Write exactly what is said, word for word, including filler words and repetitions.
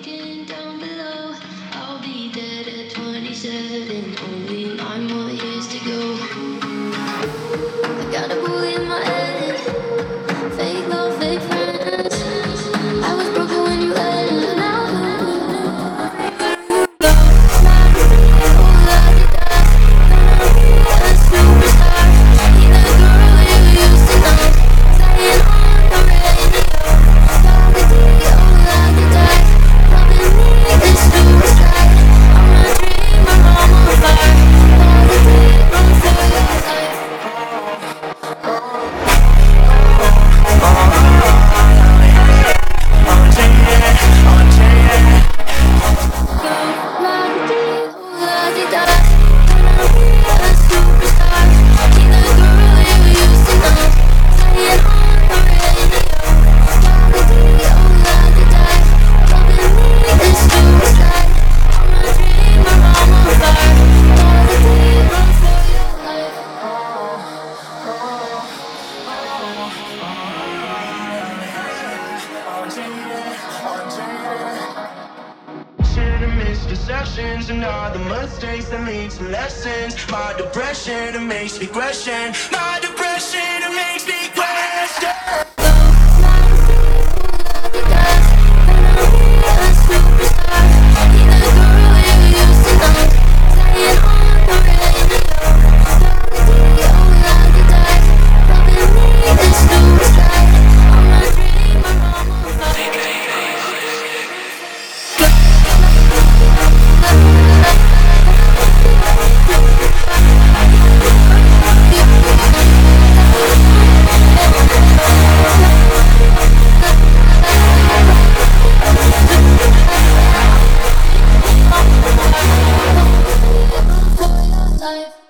looking down below. I'll be dead at twenty-seven, only nine more years to go. I got a bully in my head, fake love, fake friends. I was broken when you left. Now a superstar, be the girl you used to know. Saying on the radio, oh, like a die. Loving me, this suicide. I'm a dreamer, I'm on fire. Positive, run for your life. Misconceptions and all the mistakes that lead to lessons. My depression, it makes me question. My depression, it makes me question. Life.